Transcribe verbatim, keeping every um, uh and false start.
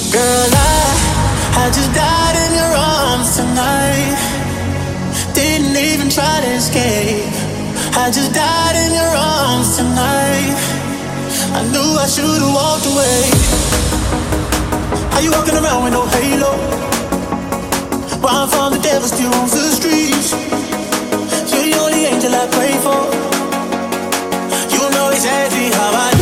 Girl, I, I just died in your arms tonight. Didn't even try to escape. I just died in your arms tonight. I knew I should've walked away. Are you walking around with no halo? Run from the devil, still roams the streets. You're the only angel I pray for. You know exactly how I